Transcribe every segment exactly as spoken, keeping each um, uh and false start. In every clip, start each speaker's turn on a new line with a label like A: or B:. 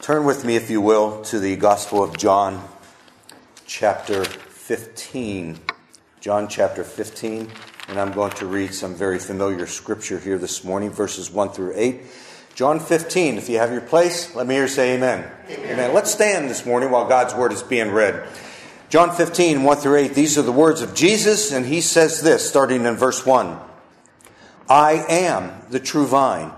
A: Turn with me, if you will, to the Gospel of John, chapter fifteen. John chapter fifteen, and I'm going to read some very familiar scripture here this morning, verses one through eight. John fifteen, if you have your place, let me hear you say amen. Amen. Amen. Let's stand this morning while God's word is being read. John fifteen, one through eight, these are the words of Jesus, and he says this, starting in verse one. I am the true vine,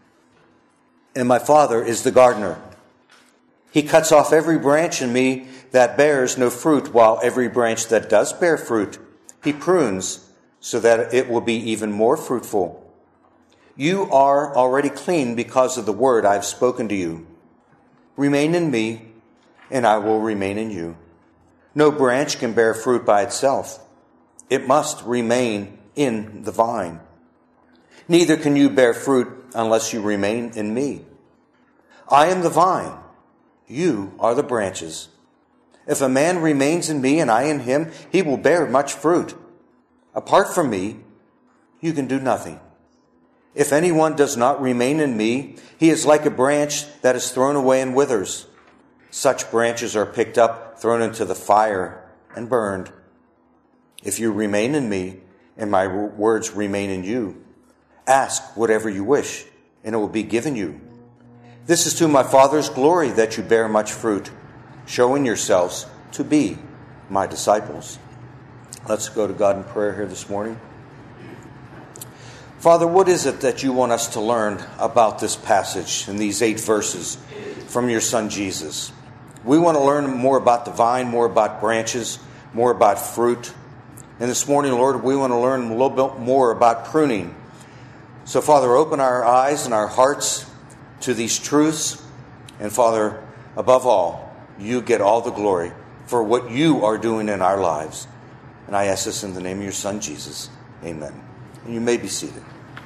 A: and my Father is the gardener. He cuts off every branch in me that bears no fruit, while every branch that does bear fruit, he prunes so that it will be even more fruitful. You are already clean because of the word I have spoken to you. Remain in me, and I will remain in you. No branch can bear fruit by itself. It must remain in the vine. Neither can you bear fruit unless you remain in me. I am the vine. You are the branches. If a man remains in me and I in him, he will bear much fruit. Apart from me, you can do nothing. If anyone does not remain in me, he is like a branch that is thrown away and withers. Such branches are picked up, thrown into the fire, and burned. If you remain in me, and my words remain in you, ask whatever you wish, and it will be given you. This is to my Father's glory that you bear much fruit, showing yourselves to be my disciples. Let's go to God in prayer here this morning. Father, what is it that you want us to learn about this passage in these eight verses from your Son Jesus? We want to learn more about the vine, more about branches, more about fruit. And this morning, Lord, we want to learn a little bit more about pruning. So, Father, open our eyes and our hearts to these truths. And, Father, above all, you get all the glory for what you are doing in our lives. And I ask this in the name of your Son, Jesus. Amen. And you may be seated.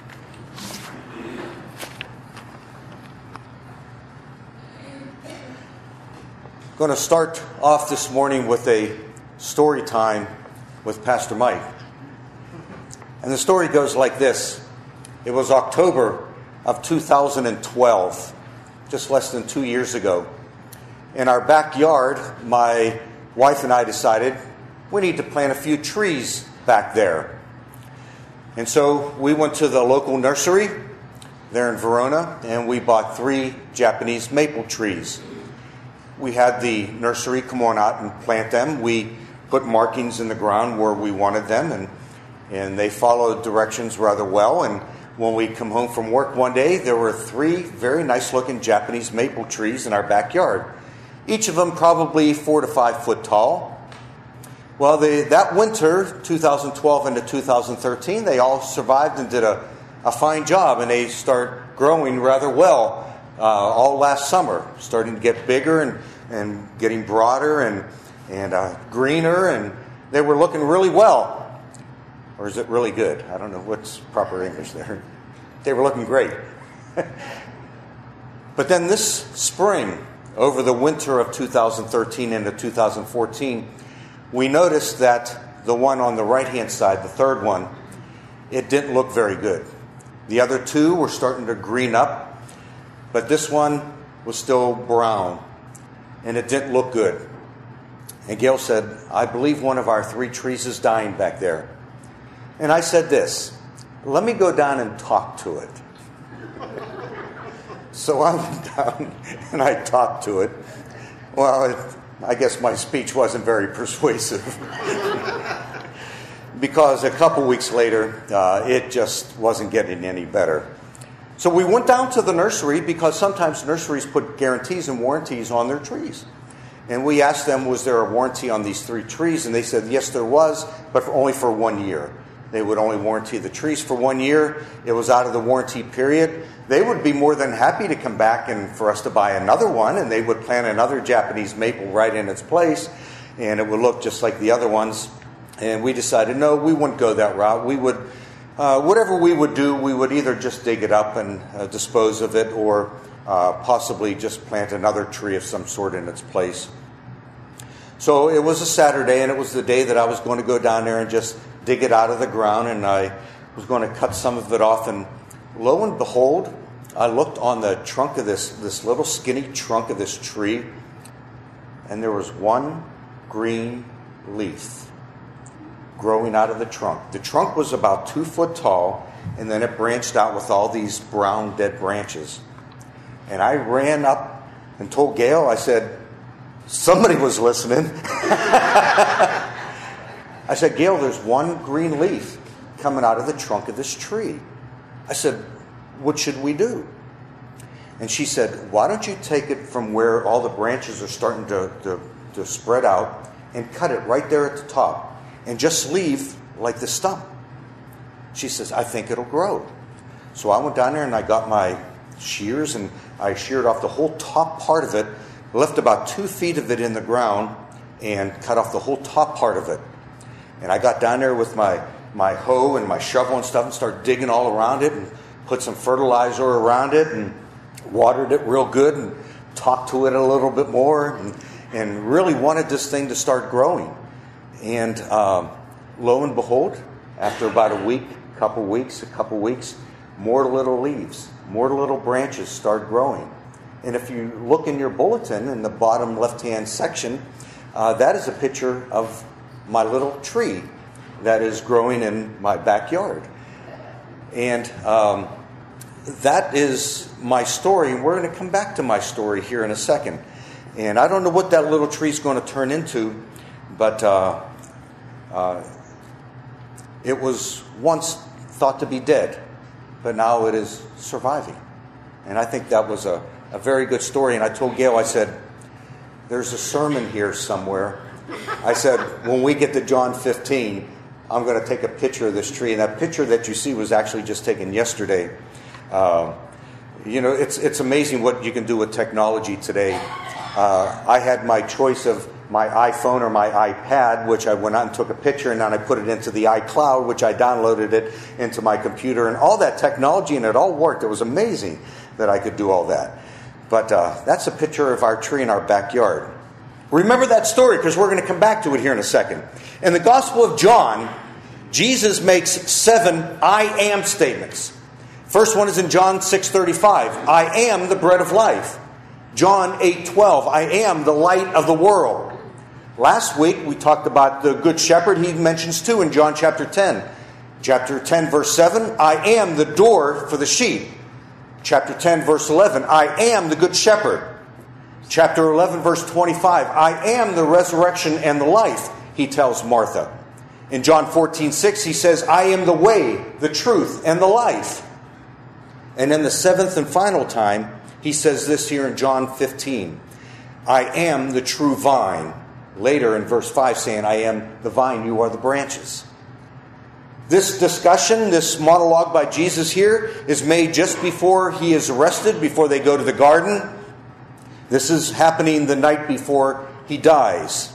A: I'm going to start off this morning with a story time with Pastor Mike. And the story goes like this. It was October of two thousand twelve, just less than two years ago. In our backyard, my wife and I decided we need to plant a few trees back there. And so we went to the local nursery there in Verona, and we bought three Japanese maple trees. We had the nursery come on out and plant them. We put markings in the ground where we wanted them, and, and they followed directions rather well. And when we come home from work one day, there were three very nice-looking Japanese maple trees in our backyard. Each of them probably four to five foot tall. Well, they, that winter, two thousand twelve into two thousand thirteen, they all survived and did a, a fine job, and they start growing rather well uh, all last summer, starting to get bigger and, and getting broader and, and uh, greener, and they were looking really well. Or is it really good? I don't know what's proper English there. They were looking great. But then this spring, over the winter of two thousand thirteen into two thousand fourteen, we noticed that the one on the right-hand side, the third one, it didn't look very good. The other two were starting to green up, but this one was still brown, and it didn't look good. And Gail said, I believe one of our three trees is dying back there. And I said this, let me go down and talk to it. So I went down and I talked to it. Well, it, I guess my speech wasn't very persuasive. Because a couple weeks later, uh, it just wasn't getting any better. So we went down to the nursery because sometimes nurseries put guarantees and warranties on their trees. And we asked them, was there a warranty on these three trees? And they said, yes, there was, but for only for one year. They would only warranty the trees for one year. It was out of the warranty period. They would be more than happy to come back and for us to buy another one, and they would plant another Japanese maple right in its place, and it would look just like the other ones. And we decided, no, we wouldn't go that route. We would, uh, whatever we would do, we would either just dig it up and uh, dispose of it, or uh, possibly just plant another tree of some sort in its place. So it was a Saturday, and it was the day that I was going to go down there and just dig it out of the ground, and I was going to cut some of it off, and lo and behold, I looked on the trunk of this, this little skinny trunk of this tree, and there was one green leaf growing out of the trunk. The trunk was about two foot tall, and then it branched out with all these brown dead branches. And I ran up and told Gail, I said, somebody was listening. I said, Gail, there's one green leaf coming out of the trunk of this tree. I said, what should we do? And she said, why don't you take it from where all the branches are starting to, to, to spread out and cut it right there at the top and just leave like the stump. She says, I think it'll grow. So I went down there and I got my shears and I sheared off the whole top part of it, left about two feet of it in the ground and cut off the whole top part of it. And I got down there with my, my hoe and my shovel and stuff and started digging all around it and put some fertilizer around it and watered it real good and talked to it a little bit more and, and really wanted this thing to start growing. And um, lo and behold, after about a week, a couple weeks, a couple weeks, more little leaves, more little branches start growing. And if you look in your bulletin in the bottom left-hand section, uh, that is a picture of my little tree that is growing in my backyard. And um, that is my story. And we're going to come back to my story here in a second. And I don't know what that little tree is going to turn into, but uh, uh, it was once thought to be dead, but now it is surviving. And I think that was a, a very good story. And I told Gail, I said, there's a sermon here somewhere. I said, when we get to John fifteen, I'm going to take a picture of this tree. And that picture that you see was actually just taken yesterday. Uh, you know, it's it's amazing what you can do with technology today. Uh, I had my choice of my iPhone or my iPad, which I went out and took a picture, and then I put it into the iCloud, which I downloaded it into my computer, and all that technology, and it all worked. It was amazing that I could do all that. But uh, that's a picture of our tree in our backyard. Remember that story, because we're going to come back to it here in a second. In the Gospel of John, Jesus makes seven I am statements. First one is in John six thirty-five. I am the bread of life. John eight twelve. I am the light of the world. Last week we talked about the Good Shepherd. He mentions too in John chapter ten. Chapter ten verse seven. I am the door for the sheep. Chapter ten verse eleven. I am the Good Shepherd. Chapter eleven verse twenty-five. I am the resurrection and the life, he tells Martha. In John fourteen six he says, I am the way, the truth, and the life. And in the seventh and final time, he says this here in John fifteen. I am the true vine. Later in verse five saying, I am the vine, you are the branches. This discussion, this monologue by Jesus here is made just before he is arrested, before they go to the garden. This is happening the night before he dies.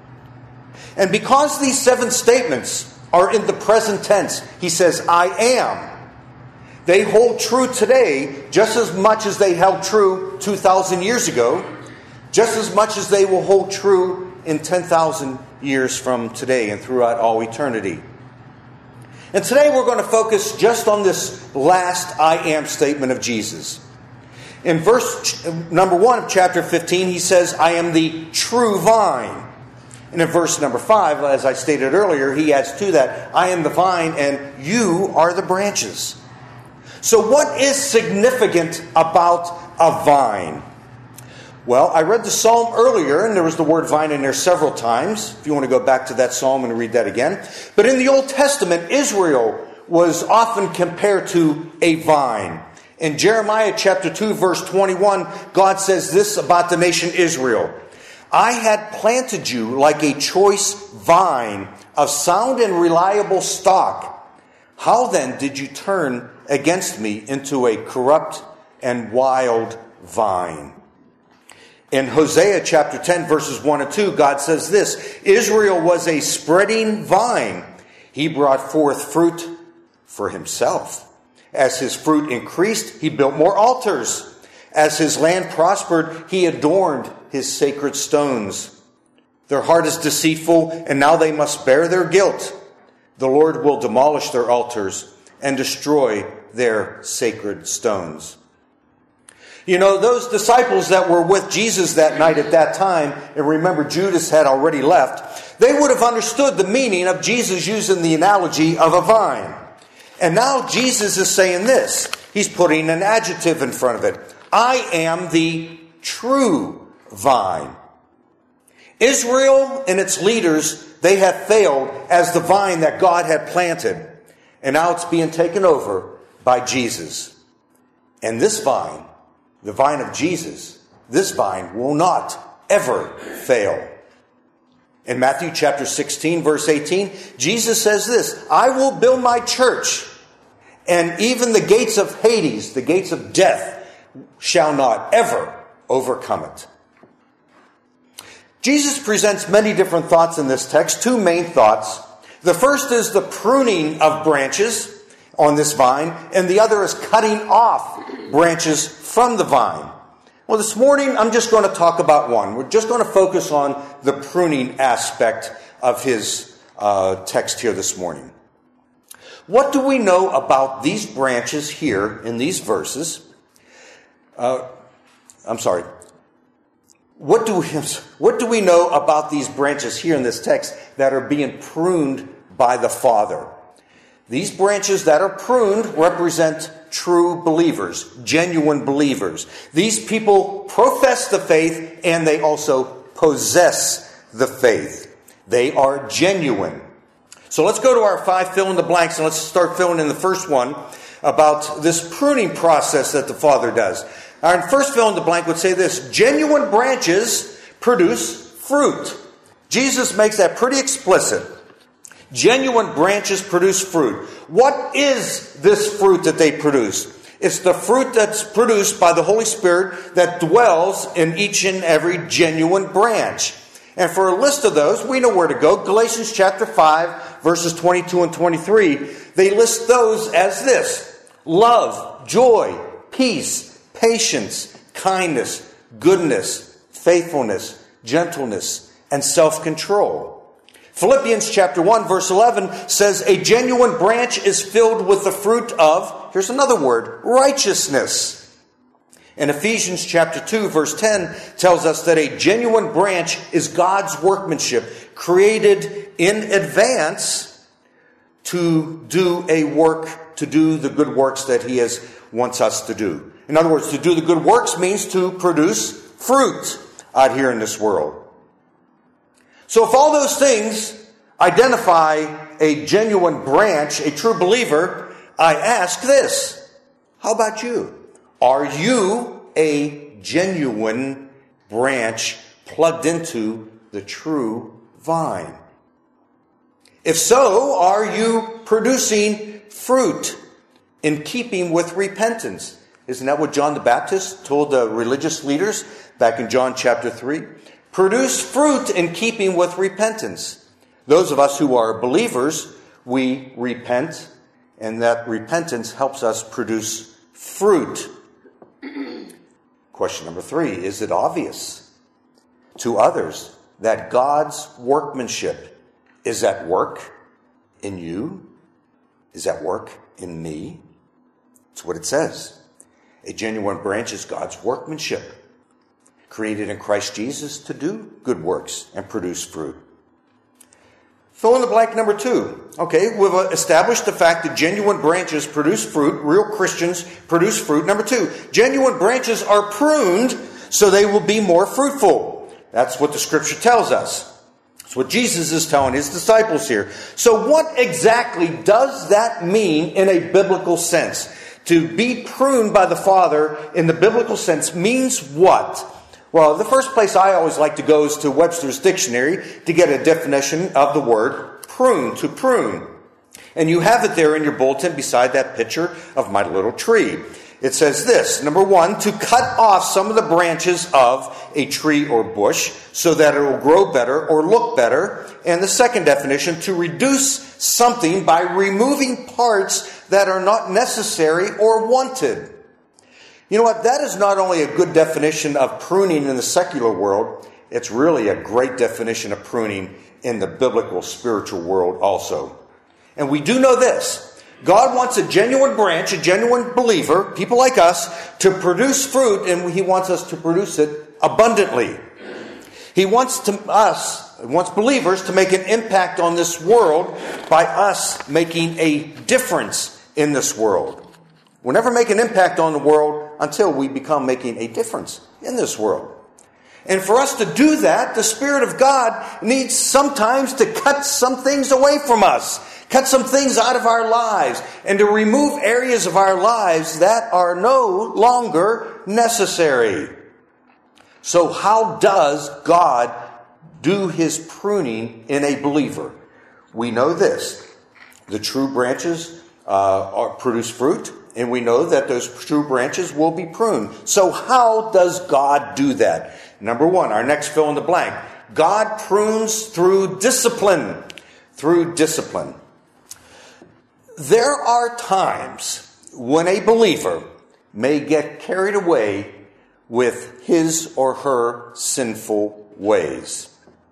A: And because these seven statements are in the present tense, he says, I am. They hold true today just as much as they held true two thousand years ago, just as much as they will hold true in ten thousand years from today and throughout all eternity. And today we're going to focus just on this last I am statement of Jesus. In verse number one of chapter fifteen, he says, I am the true vine. And in verse number five, as I stated earlier, he adds to that, I am the vine and you are the branches. So what is significant about a vine? Well, I read the psalm earlier, and there was the word vine in there several times. If you want to go back to that psalm and read that again. But in the Old Testament, Israel was often compared to a vine. In Jeremiah chapter two, verse twenty-one, God says this about the nation Israel. I had planted you like a choice vine of sound and reliable stock. How then did you turn against me into a corrupt and wild vine? In Hosea chapter ten, verses one and two, God says this, Israel was a spreading vine. He brought forth fruit for himself. As his fruit increased, he built more altars. As his land prospered, he adorned his sacred stones. Their heart is deceitful, and now they must bear their guilt. The Lord will demolish their altars and destroy their sacred stones. You know, those disciples that were with Jesus that night at that time, and remember Judas had already left, they would have understood the meaning of Jesus using the analogy of a vine. And now Jesus is saying this. He's putting an adjective in front of it. I am the true vine. Israel and its leaders, they have failed as the vine that God had planted. And now it's being taken over by Jesus. And this vine, the vine of Jesus, this vine will not ever fail. In Matthew chapter sixteen, verse eighteen, Jesus says this, I will build my church, and even the gates of Hades, the gates of death, shall not ever overcome it. Jesus presents many different thoughts in this text, two main thoughts. The first is the pruning of branches on this vine, and the other is cutting off branches from the vine. Well, this morning I'm just going to talk about one. We're just going to focus on the pruning aspect of his uh, text here this morning. What do we know about these branches here in these verses? Uh, I'm sorry. What do we, what do we know about these branches here in this text that are being pruned by the Father? These branches that are pruned represent true believers, genuine believers. These people profess the faith and they also possess the faith. They are genuine. So let's go to our five fill-in-the-blanks and let's start filling in the first one about this pruning process that the Father does. Our first fill-in-the-blank would say this, genuine branches produce fruit. Jesus makes that pretty explicit. Genuine branches produce fruit. What is this fruit that they produce? It's the fruit that's produced by the Holy Spirit that dwells in each and every genuine branch. And for a list of those, we know where to go. Galatians chapter five, verses twenty-two and twenty-three, they list those as this. Love, joy, peace, patience, kindness, goodness, faithfulness, gentleness, and self-control. Philippians chapter one, verse eleven says, a genuine branch is filled with the fruit of, here's another word, righteousness. And Ephesians chapter two, verse ten tells us that a genuine branch is God's workmanship, created in advance to do a work, to do the good works that He has wants us to do. In other words, to do the good works means to produce fruit out here in this world. So if all those things identify a genuine branch, a true believer, I ask this, how about you? Are you a genuine branch plugged into the true vine? If so, are you producing fruit in keeping with repentance? Isn't that what John the Baptist told the religious leaders back in John chapter three? Produce fruit in keeping with repentance. Those of us who are believers, we repent, and that repentance helps us produce fruit. Question number three, is it obvious to others that God's workmanship is at work in you? Is at work in me? That's what it says. A genuine branch is God's workmanship, created in Christ Jesus to do good works and produce fruit. Fill in the blank number two. Okay, we've established the fact that genuine branches produce fruit. Real Christians produce fruit. Number two, genuine branches are pruned so they will be more fruitful. That's what the Scripture tells us. That's what Jesus is telling His disciples here. So what exactly does that mean in a biblical sense? To be pruned by the Father in the biblical sense means what? Well, the first place I always like to go is to Webster's Dictionary to get a definition of the word prune, to prune. And you have it there in your bulletin beside that picture of my little tree. It says this, number one, to cut off some of the branches of a tree or bush so that it will grow better or look better. And the second definition, to reduce something by removing parts that are not necessary or wanted. You know what? That is not only a good definition of pruning in the secular world, it's really a great definition of pruning in the biblical spiritual world also. And we do know this. God wants a genuine branch, a genuine believer, people like us, to produce fruit, and He wants us to produce it abundantly. He wants to, us, wants believers to make an impact on this world by us making a difference in this world. We'll never make an impact on the world until we become making a difference in this world. And for us to do that, the Spirit of God needs sometimes to cut some things away from us. Cut some things out of our lives. And to remove areas of our lives that are no longer necessary. So how does God do His pruning in a believer? We know this. The true branches uh, are, produce fruit. And we know that those true branches will be pruned. So how does God do that? Number one, our next fill in the blank. God prunes through discipline. Through discipline. There are times when a believer may get carried away with his or her sinful ways.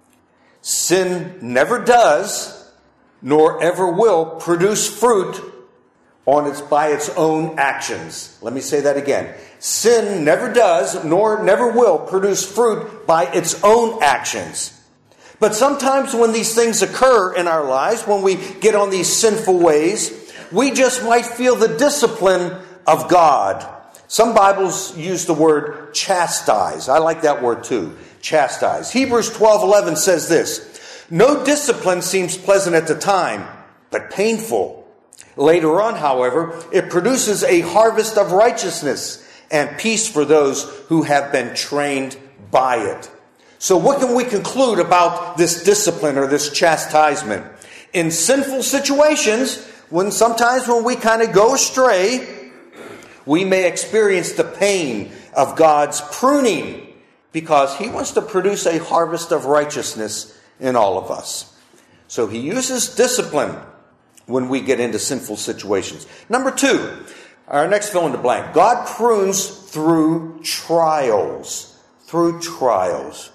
A: Sin never does, nor ever will, produce fruit on its by its own actions. Let me say that again. Sin never does, nor never will, produce fruit by its own actions. But sometimes when these things occur in our lives, when we get on these sinful ways, we just might feel the discipline of God. Some Bibles use the word chastise. I like that word too. Chastise. Hebrews twelve eleven says this. No discipline seems pleasant at the time, but painful. Later on, however, it produces a harvest of righteousness and peace for those who have been trained by it. So what can we conclude about this discipline or this chastisement? In sinful situations, when sometimes when we kind of go astray, we may experience the pain of God's pruning because He wants to produce a harvest of righteousness in all of us. So He uses discipline when we get into sinful situations. Number two, our next fill in the blank. God prunes through trials. Through trials.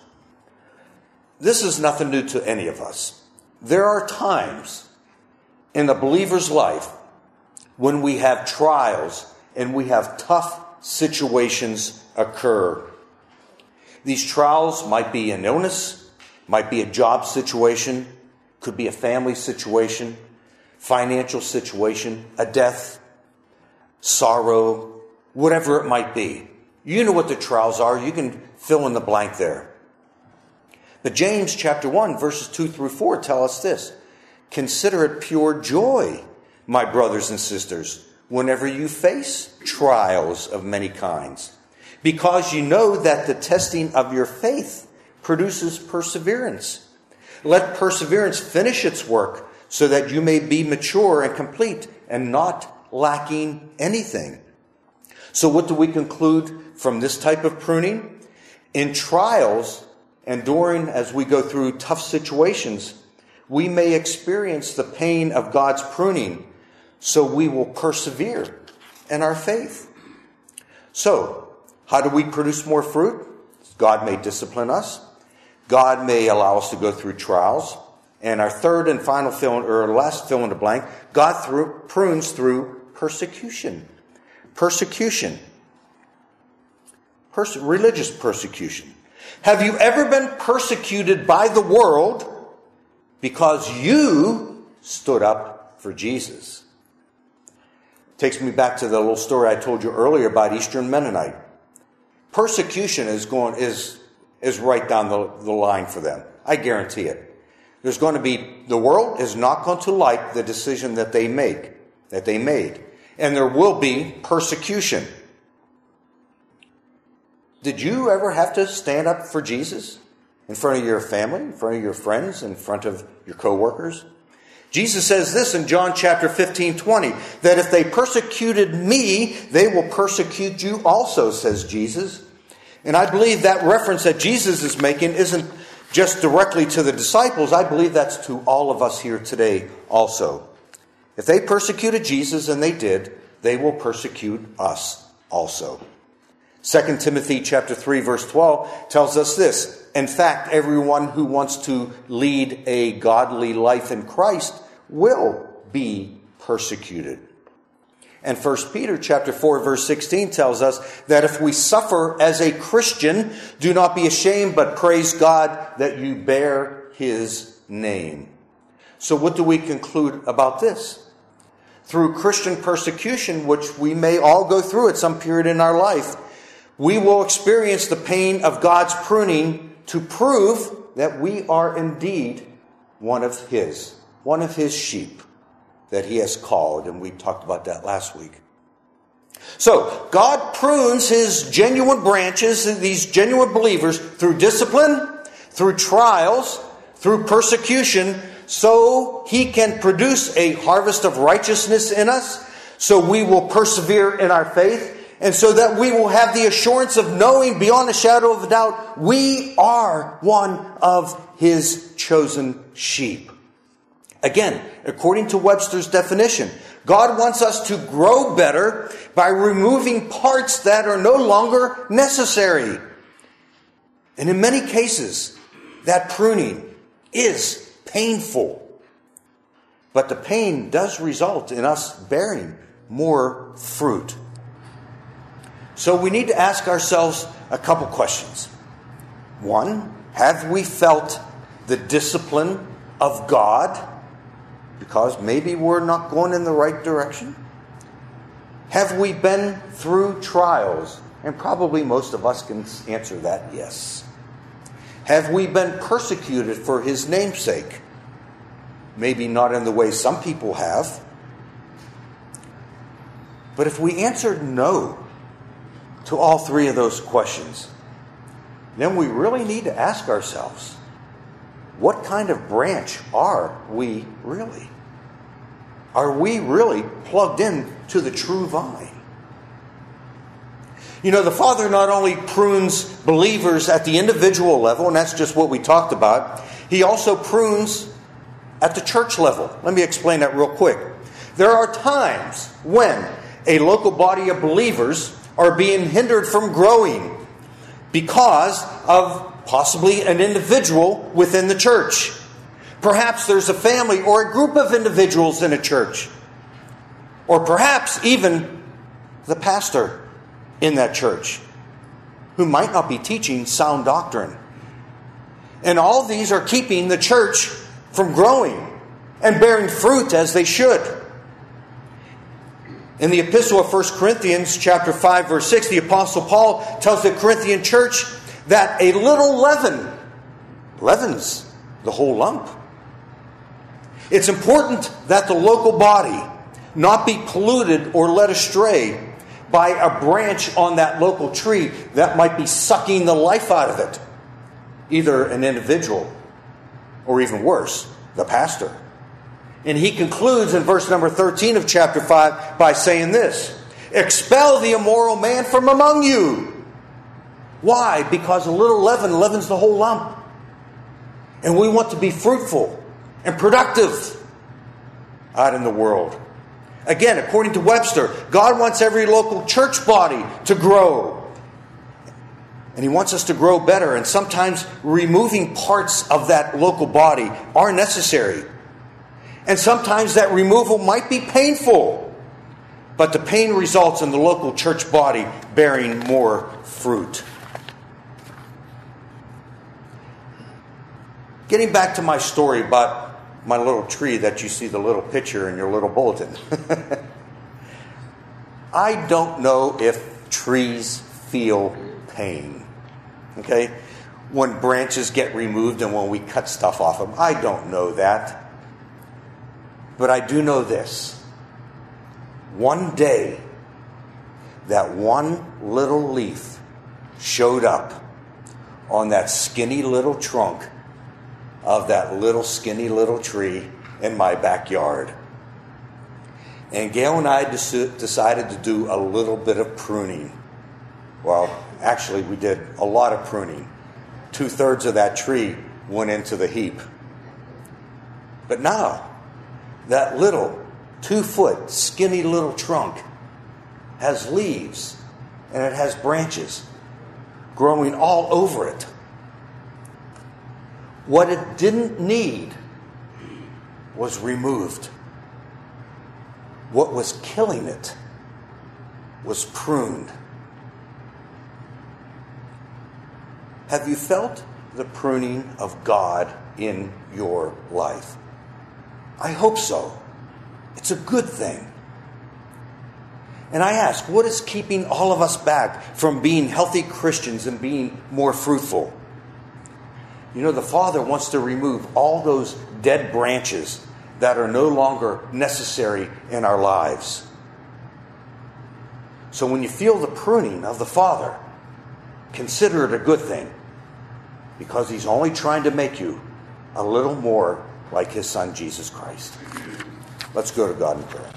A: This is nothing new to any of us. There are times in a believer's life when we have trials and we have tough situations occur. These trials might be an illness, might be a job situation, could be a family situation, financial situation, a death, sorrow, whatever it might be. You know what the trials are. You can fill in the blank there. But James chapter one, verses two through four tell us this. Consider it pure joy, my brothers and sisters, whenever you face trials of many kinds, because you know that the testing of your faith produces perseverance. Let perseverance finish its work, so that you may be mature and complete and not lacking anything. So what do we conclude from this type of pruning? In trials and during, as we go through tough situations, we may experience the pain of God's pruning, so we will persevere in our faith. So, how do we produce more fruit? God may discipline us. God may allow us to go through trials. And our third and final fill, or last fill in the blank, God through, prunes through persecution. Persecution. Perse- religious persecution. Have you ever been persecuted by the world because you stood up for Jesus? Takes me back to the little story I told you earlier about Eastern Mennonite. Persecution is going is is right down the, the line for them. I guarantee it. There's going to be, the world is not going to like the decision that they make, that they made. And there will be persecution. Did you ever have to stand up for Jesus in front of your family, in front of your friends, in front of your coworkers? Jesus says this in John chapter fifteen, twenty, that if they persecuted me, they will persecute you also, says Jesus. And I believe that reference that Jesus is making isn't just directly to the disciples. I believe that's to all of us here today also. If they persecuted Jesus, and they did, they will persecute us also. Second Timothy chapter three, verse twelve tells us this. In fact, everyone who wants to lead a godly life in Christ will be persecuted. And First Peter chapter four, verse sixteen tells us that if we suffer as a Christian, do not be ashamed, but praise God that you bear his name. So what do we conclude about this? Through Christian persecution, which we may all go through at some period in our life, we will experience the pain of God's pruning to prove that we are indeed one of his, one of his sheep that he has called. And we talked about that last week. So God prunes his genuine branches, these genuine believers, through discipline, through trials, through persecution, so he can produce a harvest of righteousness in us, so we will persevere in our faith, and so that we will have the assurance of knowing beyond a shadow of a doubt we are one of his chosen sheep. Again, according to Webster's definition, God wants us to grow better by removing parts that are no longer necessary. And in many cases, that pruning is painful. But the pain does result in us bearing more fruit. So we need to ask ourselves a couple questions. One, have we felt the discipline of God because maybe we're not going in the right direction? Have we been through trials? And probably most of us can answer that yes. Have we been persecuted for his name's sake? Maybe not in the way some people have. But if we answered no to all three of those questions, then we really need to ask ourselves, what kind of branch are we really? Are we really plugged in to the true vine? You know, the Father not only prunes believers at the individual level, and that's just what we talked about, he also prunes at the church level. Let me explain that real quick. There are times when a local body of believers are being hindered from growing because of possibly an individual within the church. Perhaps there's a family or a group of individuals in a church. Or perhaps even the pastor in that church who might not be teaching sound doctrine. And all these are keeping the church from growing and bearing fruit as they should. In the epistle of First Corinthians chapter five, verse six, the Apostle Paul tells the Corinthian church that a little leaven leavens the whole lump. It's important that the local body not be polluted or led astray by a branch on that local tree that might be sucking the life out of it. Either an individual or even worse, the pastor. And he concludes in verse number thirteen of chapter five by saying this: expel the immoral man from among you. Why? Because a little leaven leavens the whole lump. And we want to be fruitful and productive out in the world. Again, according to Webster, God wants every local church body to grow. And he wants us to grow better. And sometimes removing parts of that local body are necessary. And sometimes that removal might be painful. But the pain results in the local church body bearing more fruit. Getting back to my story about my little tree that you see the little picture in your little bulletin. I don't know if trees feel pain. Okay? When branches get removed and when we cut stuff off them. I don't know that. But I do know this. One day, that one little leaf showed up on that skinny little trunk of that little skinny little tree in my backyard. And Gail and I decided to do a little bit of pruning. Well, actually we did a lot of pruning. Two-thirds of that tree went into the heap. But now, that little two-foot skinny little trunk has leaves and it has branches growing all over it. What it didn't need was removed. what was killing it was pruned. Have you felt the pruning of God in your life? I hope so. It's a good thing. And I ask, what is keeping all of us back from being healthy Christians and being more fruitful? You know, the Father wants to remove all those dead branches that are no longer necessary in our lives. So when you feel the pruning of the Father, consider it a good thing, because He's only trying to make you a little more like His Son, Jesus Christ. Let's go to God in prayer.